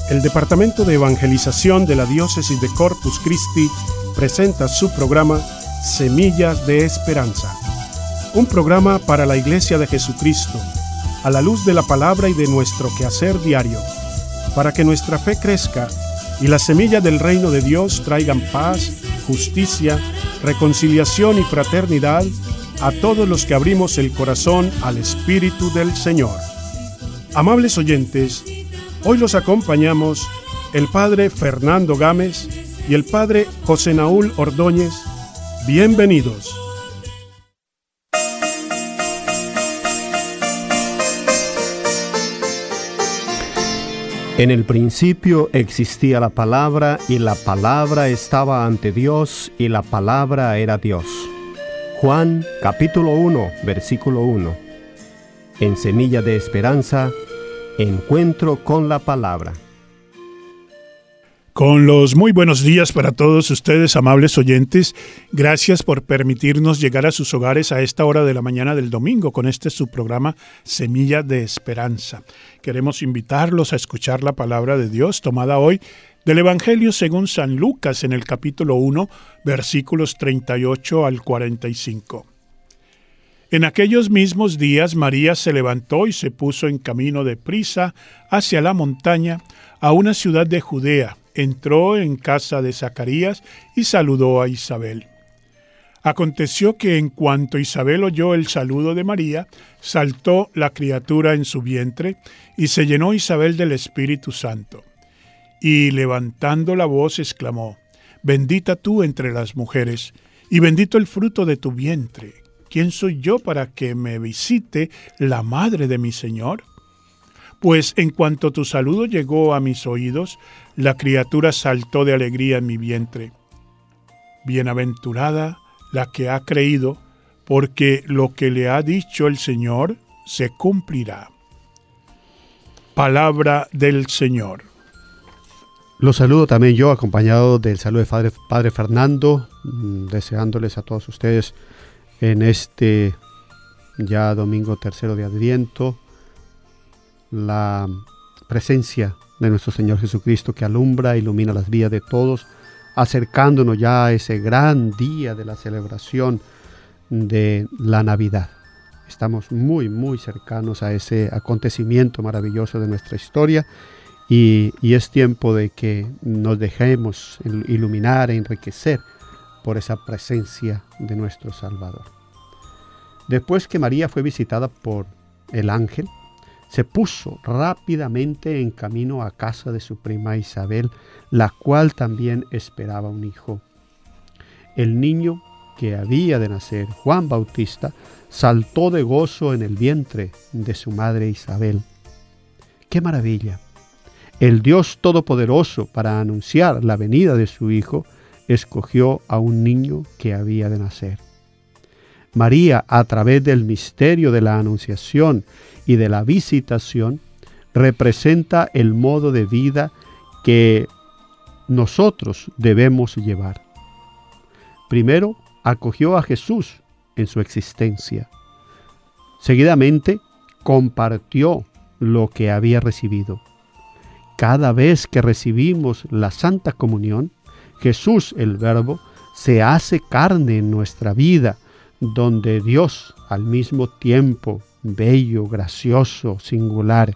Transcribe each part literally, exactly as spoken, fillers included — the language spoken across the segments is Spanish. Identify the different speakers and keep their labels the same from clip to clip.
Speaker 1: El Departamento de Evangelización de la Diócesis de Corpus Christi presenta su programa Semillas de Esperanza, un programa para la Iglesia de Jesucristo, a la luz de la palabra y de nuestro quehacer diario, para que nuestra fe crezca y las semillas del reino de Dios traigan paz, justicia, reconciliación y fraternidad a todos los que abrimos el corazón al Espíritu del Señor. Amables oyentes, hoy los acompañamos el Padre Fernando Gámez y el Padre José Naúl Ordóñez. Bienvenidos.
Speaker 2: En el principio existía la palabra, y la palabra estaba ante Dios, y la palabra era Dios. Juan capítulo uno, versículo uno. En Semilla de Esperanza, encuentro con la palabra.
Speaker 1: Con los muy buenos días para todos ustedes, amables oyentes. Gracias por permitirnos llegar a sus hogares a esta hora de la mañana del domingo con este su programa Semilla de Esperanza. Queremos invitarlos a escuchar la palabra de Dios tomada hoy del Evangelio según San Lucas en el capítulo uno, versículos treinta y ocho al cuarenta y cinco. En aquellos mismos días María se levantó y se puso en camino de prisa hacia la montaña, a una ciudad de Judea. Entró en casa de Zacarías y saludó a Isabel. Aconteció que en cuanto Isabel oyó el saludo de María, saltó la criatura en su vientre, y se llenó Isabel del Espíritu Santo. Y levantando la voz exclamó: «Bendita tú entre las mujeres, y bendito el fruto de tu vientre. ¿Quién soy yo para que me visite la madre de mi Señor? Pues en cuanto tu saludo llegó a mis oídos, la criatura saltó de alegría en mi vientre. Bienaventurada la que ha creído, porque lo que le ha dicho el Señor se cumplirá». Palabra del Señor.
Speaker 2: Los saludo también yo, acompañado del saludo de Padre, Padre Fernando, deseándoles a todos ustedes en este ya domingo tercero de Adviento, la presencia de nuestro Señor Jesucristo que alumbra e ilumina las vidas de todos, acercándonos ya a ese gran día de la celebración de la Navidad. Estamos muy, muy cercanos a ese acontecimiento maravilloso de nuestra historia y, y es tiempo de que nos dejemos iluminar e enriquecer por esa presencia de nuestro Salvador. Después que María fue visitada por el ángel, se puso rápidamente en camino a casa de su prima Isabel, la cual también esperaba un hijo. El niño que había de nacer, Juan Bautista, saltó de gozo en el vientre de su madre Isabel. ¡Qué maravilla! El Dios Todopoderoso, para anunciar la venida de su hijo, escogió a un niño que había de nacer. María, a través del misterio de la anunciación y de la visitación, representa el modo de vida que nosotros debemos llevar. Primero, acogió a Jesús en su existencia. Seguidamente, compartió lo que había recibido. Cada vez que recibimos la Santa Comunión, Jesús, el Verbo, se hace carne en nuestra vida, donde Dios, al mismo tiempo bello, gracioso, singular.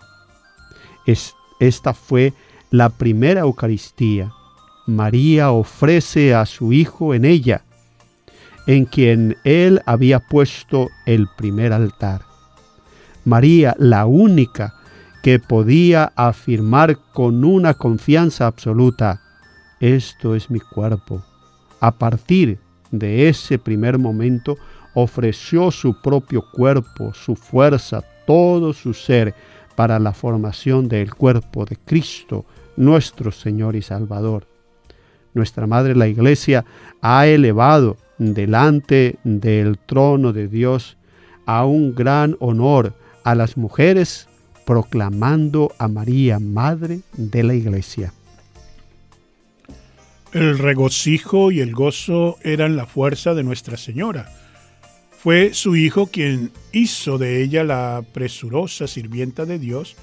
Speaker 2: Es, esta fue la primera Eucaristía. María ofrece a su Hijo en ella, en quien Él había puesto el primer altar. María, la única que podía afirmar con una confianza absoluta: esto es mi cuerpo. A partir de ese primer momento, ofreció su propio cuerpo, su fuerza, todo su ser para la formación del cuerpo de Cristo, nuestro Señor y Salvador. Nuestra Madre, la Iglesia, ha elevado delante del trono de Dios a un gran honor a las mujeres, proclamando a María, Madre de la Iglesia.
Speaker 1: El regocijo y el gozo eran la fuerza de Nuestra Señora. Fue su Hijo quien hizo de ella la presurosa sirvienta de Dios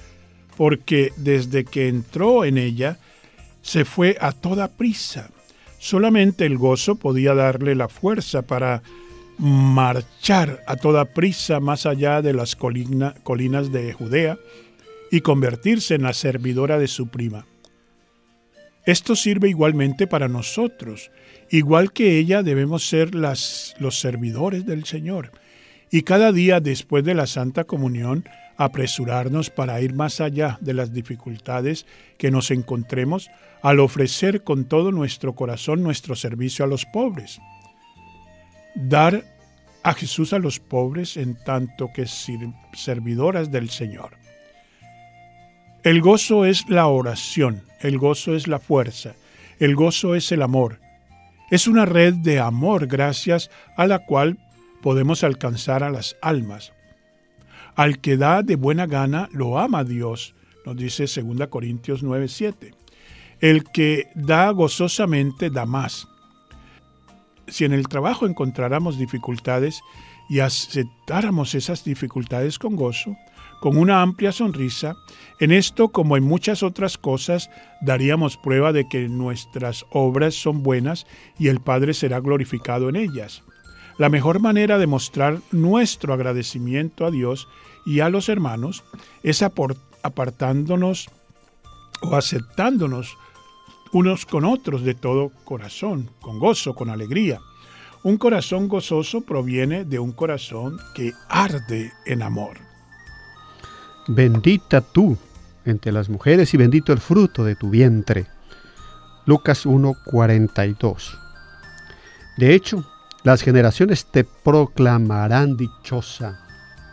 Speaker 1: porque desde que entró en ella se fue a toda prisa. Solamente el gozo podía darle la fuerza para marchar a toda prisa más allá de las colina, colinas de Judea y convertirse en la servidora de su prima. Esto sirve igualmente para nosotros. Igual que ella, debemos ser las, los servidores del Señor. Y cada día después de la Santa Comunión, apresurarnos para ir más allá de las dificultades que nos encontremos al ofrecer con todo nuestro corazón nuestro servicio a los pobres. Dar a Jesús a los pobres en tanto que servidoras del Señor. El gozo es la oración, el gozo es la fuerza, el gozo es el amor. Es una red de amor gracias a la cual podemos alcanzar a las almas. Al que da de buena gana lo ama Dios, nos dice segunda Corintios nueve siete. El que da gozosamente da más. Si en el trabajo encontráramos dificultades y aceptáramos esas dificultades con gozo, con una amplia sonrisa, en esto como en muchas otras cosas daríamos prueba de que nuestras obras son buenas y el Padre será glorificado en ellas. La mejor manera de mostrar nuestro agradecimiento a Dios y a los hermanos es apartándonos o aceptándonos unos con otros de todo corazón, con gozo, con alegría. Un corazón gozoso proviene de un corazón que arde en amor.
Speaker 2: Bendita tú entre las mujeres y bendito el fruto de tu vientre. Lucas uno cuarenta y dos. De hecho, las generaciones te proclamarán dichosa,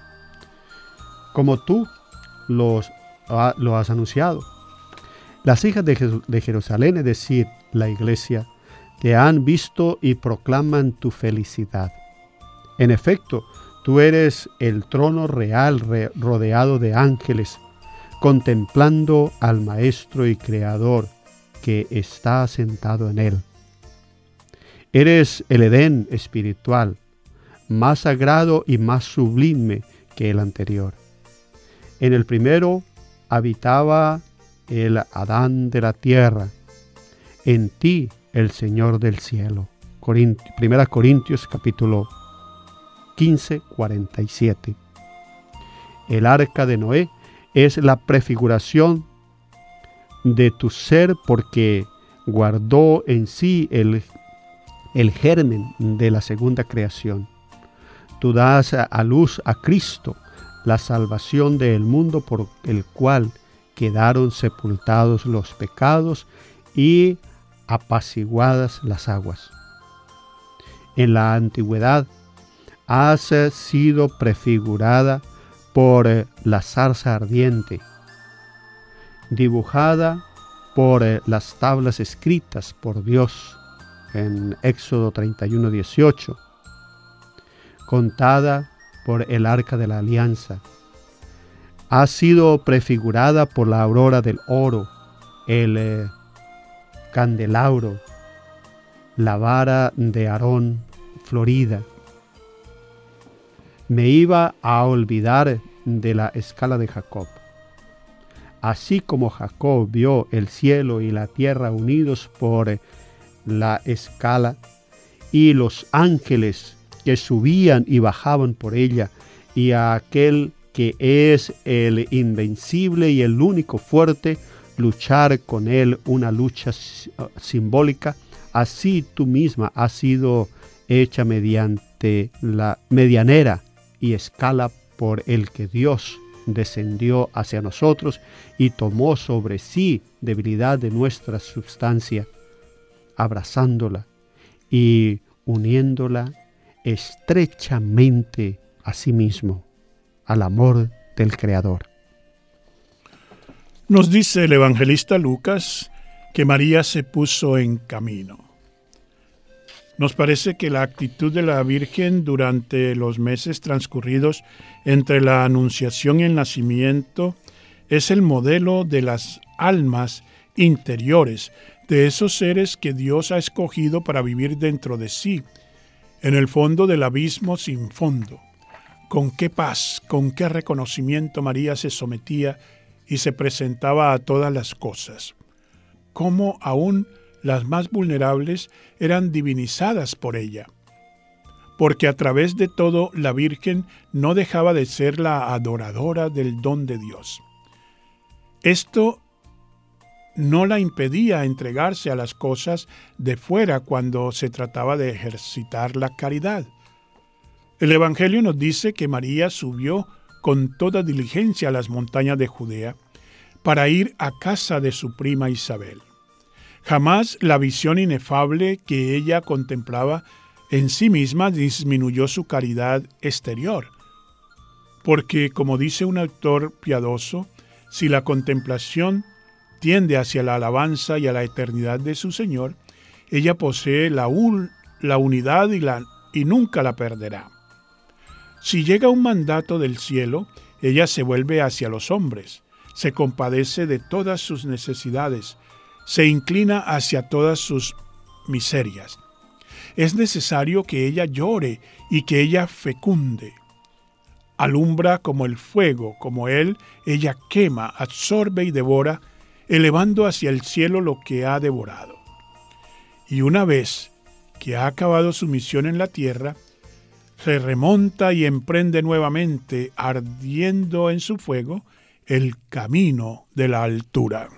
Speaker 2: como tú los, lo has anunciado. Las hijas de, de Jerusalén, es decir, la iglesia, te han visto y proclaman tu felicidad. En efecto, tú eres el trono real re, rodeado de ángeles, contemplando al Maestro y Creador que está sentado en él. Eres el Edén espiritual, más sagrado y más sublime que el anterior. En el primero habitaba el Adán de la tierra, en ti el Señor del cielo. Corint- Primera Corintios capítulo quince, cuarenta y siete. El arca de Noé es la prefiguración de tu ser porque guardó en sí el, el germen de la segunda creación. Tú das a luz a Cristo, la salvación del mundo por el cual quedaron sepultados los pecados y apaciguadas las aguas. En la antigüedad has sido prefigurada por la zarza ardiente, dibujada por las tablas escritas por Dios en Éxodo treinta y uno, dieciocho, contada por el arca de la alianza. Ha sido prefigurada por la aurora del oro, el eh, candelabro, la vara de Aarón florida. Me iba a olvidar de la escala de Jacob. Así como Jacob vio el cielo y la tierra unidos por la escala y los ángeles que subían y bajaban por ella, y a aquel que es el invencible y el único fuerte, luchar con él una lucha simbólica, así tú misma has sido hecha mediante la medianera y escala por el que Dios descendió hacia nosotros y tomó sobre sí debilidad de nuestra substancia, abrazándola y uniéndola estrechamente a sí mismo, al amor del Creador.
Speaker 1: Nos dice el evangelista Lucas que María se puso en camino. Nos parece que la actitud de la Virgen durante los meses transcurridos entre la Anunciación y el nacimiento es el modelo de las almas interiores, de esos seres que Dios ha escogido para vivir dentro de sí, en el fondo del abismo sin fondo. Con qué paz, con qué reconocimiento María se sometía y se presentaba a todas las cosas. Cómo aún las más vulnerables eran divinizadas por ella, porque a través de todo la Virgen no dejaba de ser la adoradora del don de Dios. Esto no la impedía entregarse a las cosas de fuera cuando se trataba de ejercitar la caridad. El Evangelio nos dice que María subió con toda diligencia a las montañas de Judea para ir a casa de su prima Isabel. Jamás la visión inefable que ella contemplaba en sí misma disminuyó su caridad exterior, porque, como dice un autor piadoso, si la contemplación tiende hacia la alabanza y a la eternidad de su Señor, ella posee la, un, la unidad y, la, y nunca la perderá. Si llega un mandato del cielo, ella se vuelve hacia los hombres, se compadece de todas sus necesidades, se inclina hacia todas sus miserias. Es necesario que ella llore y que ella fecunde. Alumbra como el fuego, como él, ella quema, absorbe y devora, elevando hacia el cielo lo que ha devorado. Y una vez que ha acabado su misión en la tierra, se remonta y emprende nuevamente, ardiendo en su fuego, el camino de la altura.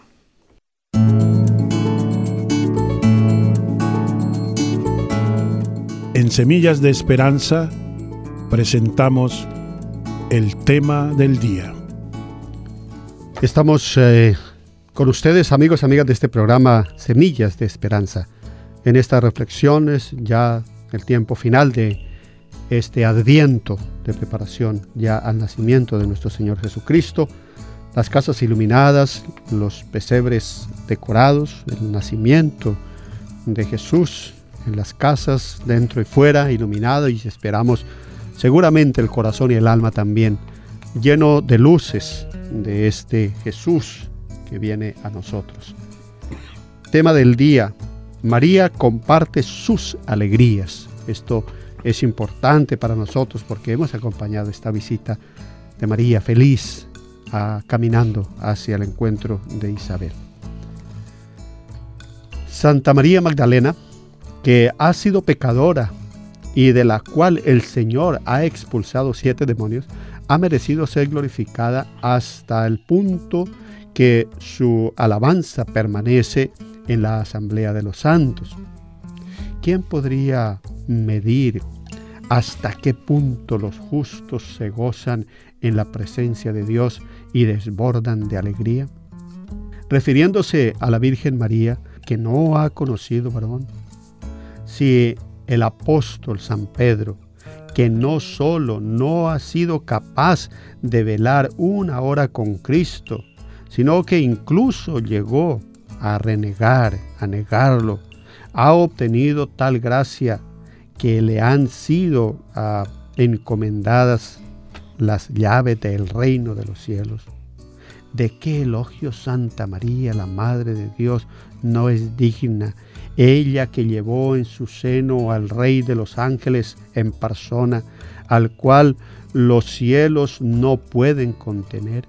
Speaker 1: En Semillas de Esperanza presentamos el tema del día.
Speaker 2: Estamos eh, con ustedes, amigos y amigas de este programa Semillas de Esperanza. En estas reflexiones, ya el tiempo final de este adviento de preparación ya al nacimiento de nuestro Señor Jesucristo, las casas iluminadas, los pesebres decorados, el nacimiento de Jesús en las casas, dentro y fuera, iluminado, y esperamos seguramente el corazón y el alma también lleno de luces de este Jesús que viene a nosotros. Tema del día: María comparte sus alegrías. Esto es importante para nosotros porque hemos acompañado esta visita de María feliz a, caminando hacia el encuentro de Isabel. Santa María Magdalena, que ha sido pecadora y de la cual el Señor ha expulsado siete demonios, ha merecido ser glorificada hasta el punto que su alabanza permanece en la asamblea de los santos. ¿Quién podría medir hasta qué punto los justos se gozan en la presencia de Dios y desbordan de alegría? Refiriéndose a la Virgen María, que no ha conocido varón, si el apóstol San Pedro, que no solo no ha sido capaz de velar una hora con Cristo, sino que incluso llegó a renegar, a negarlo, ha obtenido tal gracia que le han sido uh, encomendadas las llaves del reino de los cielos. ¿De qué elogio Santa María, la Madre de Dios, no es digna? Ella que llevó en su seno al Rey de los ángeles en persona, al cual los cielos no pueden contener.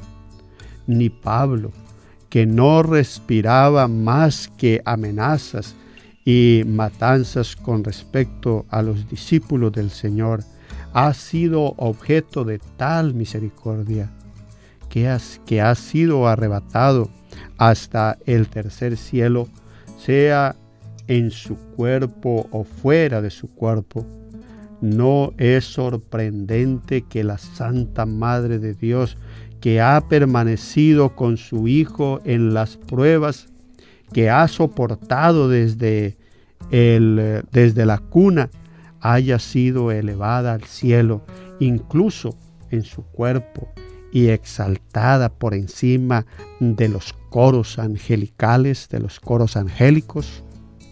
Speaker 2: Ni Pablo, que no respiraba más que amenazas y matanzas con respecto a los discípulos del Señor, ha sido objeto de tal misericordia que, has, que ha sido arrebatado hasta el tercer cielo, sea en su cuerpo o fuera de su cuerpo. No es sorprendente que la Santa Madre de Dios, que ha permanecido con su Hijo en las pruebas, que ha soportado desde, el, desde la cuna, haya sido elevada al cielo, incluso en su cuerpo, y exaltada por encima de los coros angelicales, de los coros angélicos.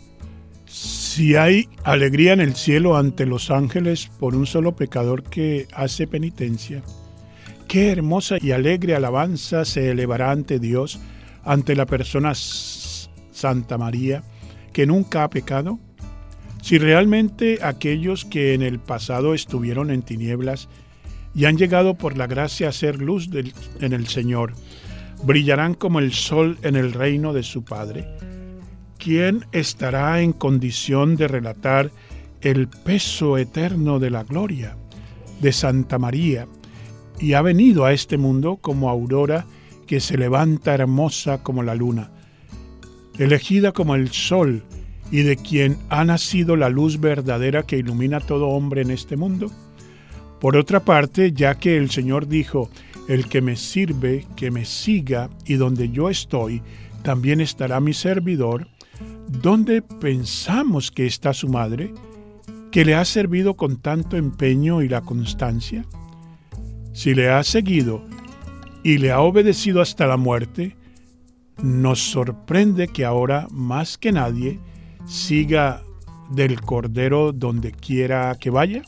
Speaker 1: Si hay alegría en el cielo ante los ángeles por un solo pecador que hace penitencia, qué hermosa y alegre alabanza se elevará ante Dios, ante la persona Santa María, que nunca ha pecado. Si realmente aquellos que en el pasado estuvieron en tinieblas y han llegado por la gracia a ser luz del, en el Señor, brillarán como el sol en el reino de su Padre. ¿Quién estará en condición de relatar el peso eterno de la gloria de Santa María? Y ha venido a este mundo como aurora que se levanta hermosa como la luna, elegida como el sol, y de quien ha nacido la luz verdadera que ilumina a todo hombre en este mundo. Por otra parte, ya que el Señor dijo: el que me sirve, que me siga, y donde yo estoy, también estará mi servidor, ¿dónde pensamos que está su madre, que le ha servido con tanto empeño y la constancia? Si le ha seguido y le ha obedecido hasta la muerte, nos sorprende que ahora, más que nadie, siga del Cordero donde quiera que vaya.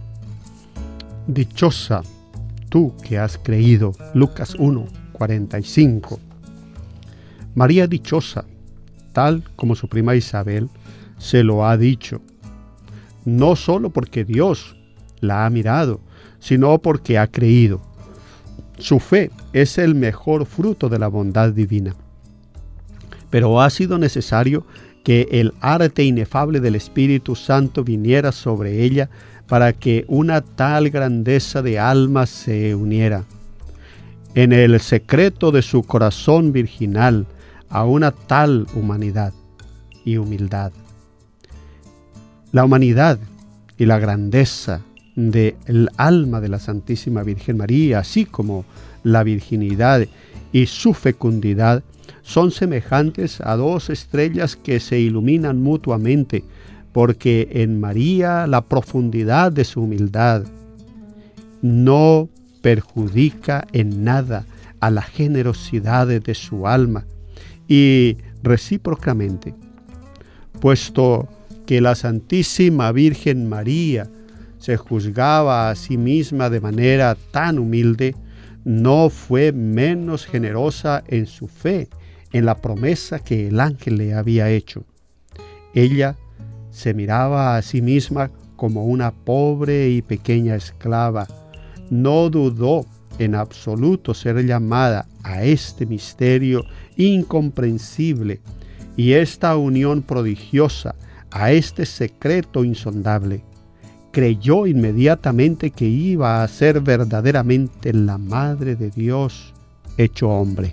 Speaker 2: Dichosa tú que has creído. Lucas uno, cuarenta y cinco. María dichosa, tal como su prima Isabel se lo ha dicho, no solo porque Dios la ha mirado, sino porque ha creído. Su fe es el mejor fruto de la bondad divina. Pero ha sido necesario que el arte inefable del Espíritu Santo viniera sobre ella para que una tal grandeza de alma se uniera en el secreto de su corazón virginal a una tal humanidad y humildad. La humanidad y la grandeza del alma de la Santísima Virgen María, así como la virginidad y su fecundidad, son semejantes a dos estrellas que se iluminan mutuamente, porque en María la profundidad de su humildad no perjudica en nada a la generosidad de su alma, y recíprocamente, puesto que la Santísima Virgen María se juzgaba a sí misma de manera tan humilde, no fue menos generosa en su fe, en la promesa que el ángel le había hecho. Ella se miraba a sí misma como una pobre y pequeña esclava. No dudó en absoluto ser llamada a este misterio incomprensible y esta unión prodigiosa, a este secreto insondable. Creyó inmediatamente que iba a ser verdaderamente la Madre de Dios hecho hombre.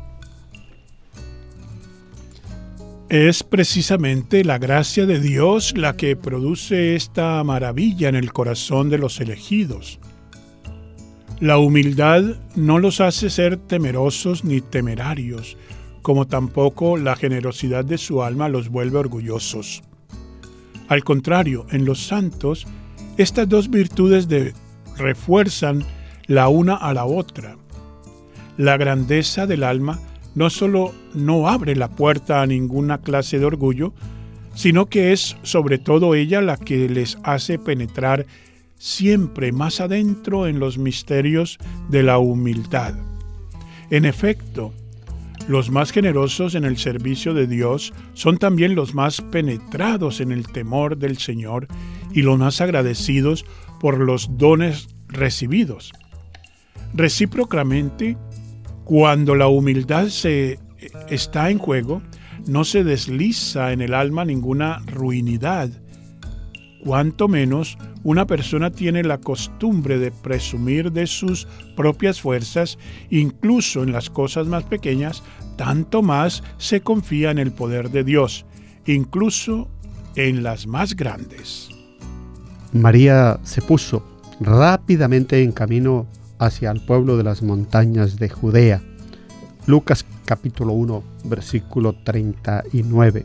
Speaker 1: Es precisamente la gracia de Dios la que produce esta maravilla en el corazón de los elegidos. La humildad no los hace ser temerosos ni temerarios, como tampoco la generosidad de su alma los vuelve orgullosos. Al contrario, en los santos, estas dos virtudes de, refuerzan la una a la otra. La grandeza del alma no solo no abre la puerta a ninguna clase de orgullo, sino que es sobre todo ella la que les hace penetrar siempre más adentro en los misterios de la humildad. En efecto, los más generosos en el servicio de Dios son también los más penetrados en el temor del Señor y los más agradecidos por los dones recibidos. Recíprocamente, cuando la humildad se está en juego, no se desliza en el alma ninguna ruinidad. Cuanto menos una persona tiene la costumbre de presumir de sus propias fuerzas, incluso en las cosas más pequeñas, tanto más se confía en el poder de Dios, incluso en las más grandes.
Speaker 2: María se puso rápidamente en camino hacia el pueblo de las montañas de Judea. Lucas capítulo uno, versículo treinta y nueve.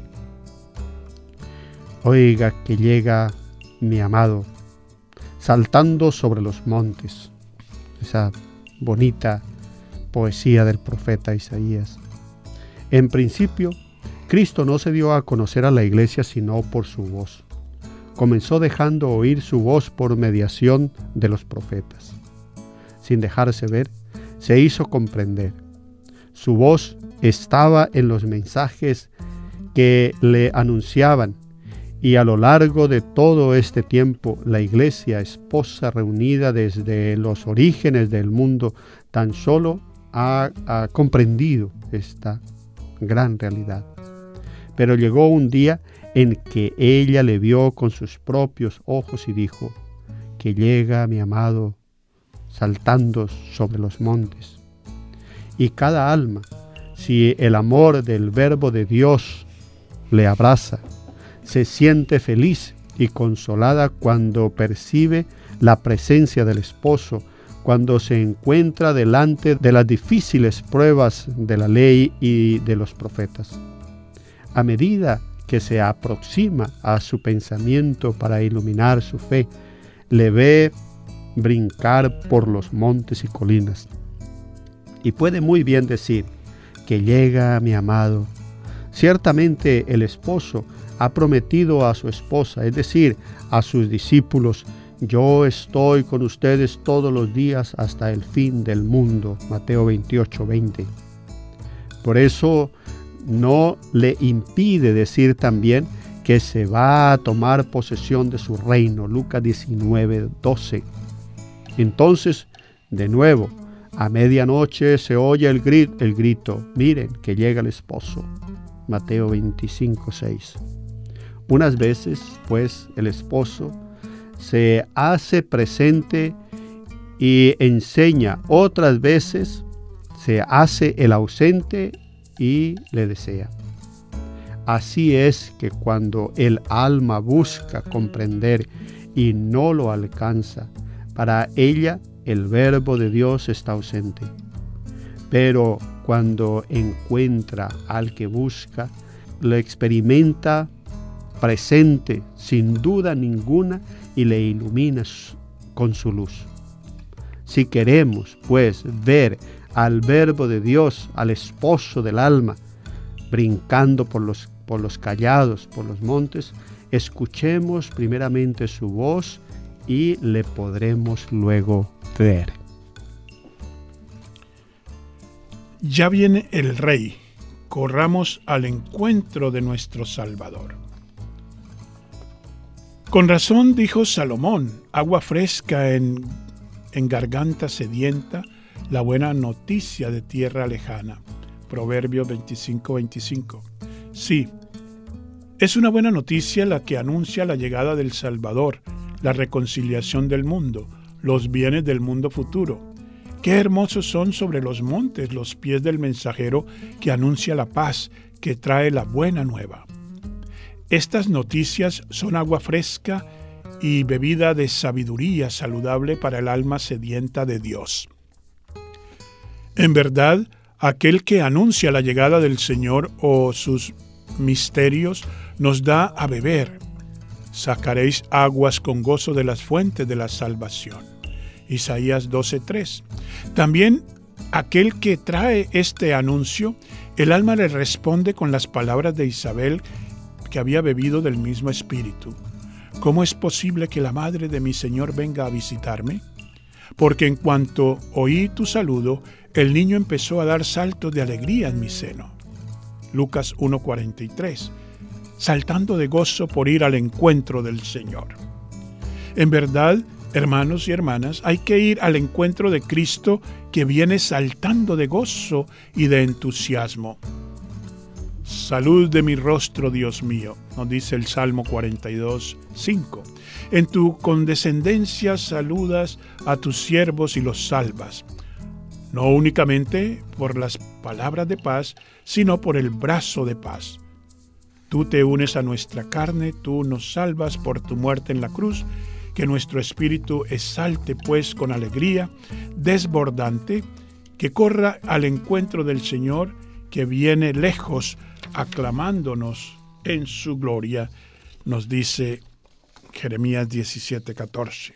Speaker 2: Oiga que llega mi amado, saltando sobre los montes. Esa bonita poesía del profeta Isaías. En principio, Cristo no se dio a conocer a la iglesia sino por su voz. Comenzó dejando oír su voz por mediación de los profetas. Sin dejarse ver, se hizo comprender. Su voz estaba en los mensajes que le anunciaban, y a lo largo de todo este tiempo, la iglesia esposa reunida desde los orígenes del mundo tan solo ha, ha comprendido esta gran realidad. Pero llegó un día en que ella le vio con sus propios ojos y dijo: que llega mi amado saltando sobre los montes. Y cada alma, si el amor del Verbo de Dios le abraza, se siente feliz y consolada cuando percibe la presencia del esposo, cuando se encuentra delante de las difíciles pruebas de la ley y de los profetas. A medida que se aproxima a su pensamiento para iluminar su fe, le ve brincar por los montes y colinas. Y puede muy bien decir: que llega mi amado. Ciertamente el esposo ha prometido a su esposa, es decir, a sus discípulos: yo estoy con ustedes todos los días hasta el fin del mundo. Mateo veintiocho, veinte. Por eso no le impide decir también que se va a tomar posesión de su reino. Lucas diecinueve, doce. Entonces, de nuevo, a medianoche se oye el grito, el grito: miren que llega el esposo. Mateo veinticinco, seis. Unas veces, pues, el esposo se hace presente y enseña, otras veces se hace el ausente y le desea. Así es que cuando el alma busca comprender y no lo alcanza, para ella el Verbo de Dios está ausente. Pero cuando encuentra al que busca, lo experimenta presente sin duda ninguna y le ilumina con su luz. Si queremos, pues, ver al Verbo de Dios, al esposo del alma, brincando por los, por los callados, por los montes, escuchemos primeramente su voz y le podremos luego ver.
Speaker 1: Ya viene el Rey, corramos al encuentro de nuestro Salvador. Con razón dijo Salomón: agua fresca en, en garganta sedienta, la buena noticia de tierra lejana. Proverbios veinticinco, veinticinco. Sí, es una buena noticia la que anuncia la llegada del Salvador, la reconciliación del mundo, los bienes del mundo futuro. Qué hermosos son sobre los montes los pies del mensajero que anuncia la paz, que trae la buena nueva. Estas noticias son agua fresca y bebida de sabiduría saludable para el alma sedienta de Dios. En verdad, aquel que anuncia la llegada del Señor o sus misterios nos da a beber. Sacaréis aguas con gozo de las fuentes de la salvación. Isaías doce, tres. También aquel que trae este anuncio, el alma le responde con las palabras de Isabel, que había bebido del mismo espíritu. ¿Cómo es posible que la madre de mi Señor venga a visitarme? Porque en cuanto oí tu saludo, el niño empezó a dar saltos de alegría en mi seno. Lucas uno, cuarenta y tres. Saltando de gozo por ir al encuentro del Señor. En verdad, hermanos y hermanas, hay que ir al encuentro de Cristo, que viene saltando de gozo y de entusiasmo. Salud de mi rostro, Dios mío, nos dice el Salmo cuarenta y dos, cinco. En tu condescendencia saludas a tus siervos y los salvas, no únicamente por las palabras de paz, sino por el brazo de paz. Tú te unes a nuestra carne, tú nos salvas por tu muerte en la cruz, que nuestro espíritu exalte pues con alegría desbordante, que corra al encuentro del Señor, que viene lejos aclamándonos en su gloria, nos dice Jeremías diecisiete, catorce.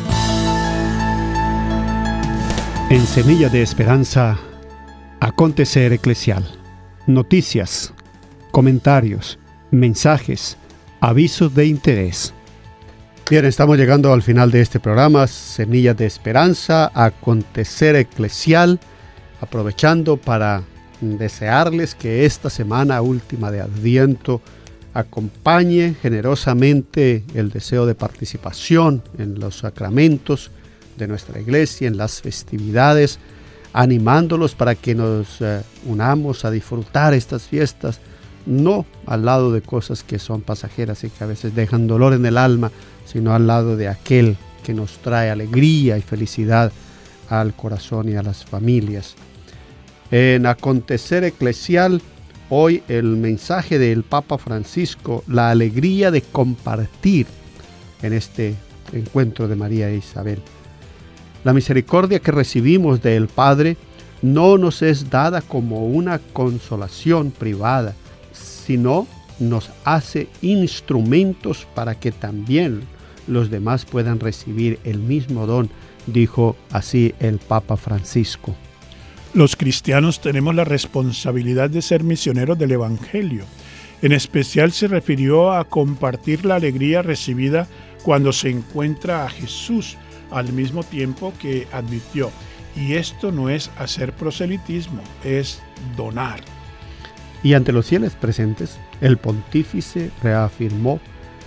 Speaker 2: En Semilla de Esperanza, acontecer eclesial, noticias, comentarios, mensajes, avisos de interés. Bien, estamos llegando al final de este programa, Semillas de Esperanza, acontecer eclesial, aprovechando para desearles que esta semana última de Adviento acompañe generosamente el deseo de participación en los sacramentos de nuestra iglesia, en las festividades, animándolos para que nos eh, unamos a disfrutar estas fiestas, no al lado de cosas que son pasajeras y que a veces dejan dolor en el alma, sino al lado de aquel que nos trae alegría y felicidad al corazón y a las familias. En Acontecer Eclesial, hoy el mensaje del Papa Francisco, la alegría de compartir en este encuentro de María e Isabel. La misericordia que recibimos del Padre no nos es dada como una consolación privada, sino nos hace instrumentos para que también los demás puedan recibir el mismo don, dijo así el Papa Francisco.
Speaker 1: Los cristianos tenemos la responsabilidad de ser misioneros del Evangelio. En especial se refirió a compartir la alegría recibida cuando se encuentra a Jesús, al mismo tiempo que advirtió, y esto no es hacer proselitismo, es donar.
Speaker 2: Y ante los fieles presentes, el pontífice reafirmó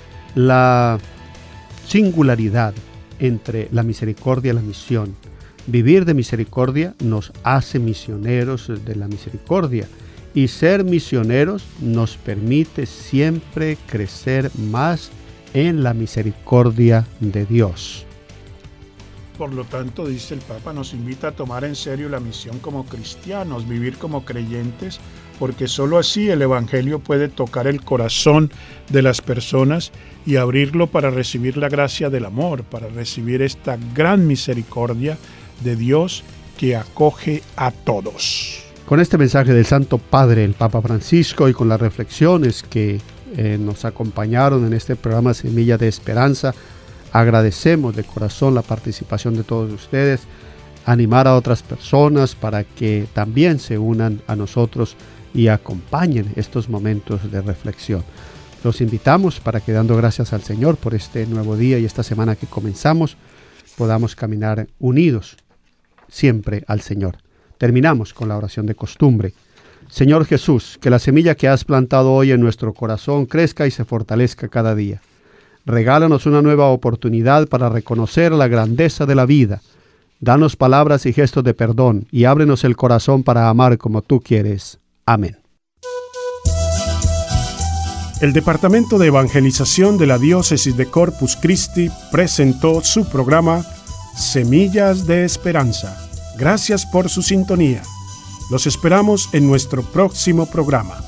Speaker 2: la singularidad entre la misericordia y la misión. Vivir de misericordia nos hace misioneros de la misericordia, y ser misioneros nos permite siempre crecer más en la misericordia de Dios.
Speaker 1: Por lo tanto, dice el Papa, nos invita a tomar en serio la misión como cristianos, vivir como creyentes, porque sólo así el Evangelio puede tocar el corazón de las personas y abrirlo para recibir la gracia del amor, para recibir esta gran misericordia de Dios que acoge a todos.
Speaker 2: Con este mensaje del Santo Padre, el Papa Francisco, y con las reflexiones que eh, nos acompañaron en este programa Semilla de Esperanza, agradecemos de corazón la participación de todos ustedes, animar a otras personas para que también se unan a nosotros y acompañen estos momentos de reflexión. Los invitamos para que, dando gracias al Señor por este nuevo día y esta semana que comenzamos, podamos caminar unidos siempre al Señor. Terminamos con la oración de costumbre. Señor Jesús, que la semilla que has plantado hoy en nuestro corazón crezca y se fortalezca cada día. Regálanos una nueva oportunidad para reconocer la grandeza de la vida. Danos palabras y gestos de perdón y ábrenos el corazón para amar como tú quieres. Amén.
Speaker 1: El Departamento de Evangelización de la Diócesis de Corpus Christi presentó su programa Semillas de Esperanza. Gracias por su sintonía. Los esperamos en nuestro próximo programa.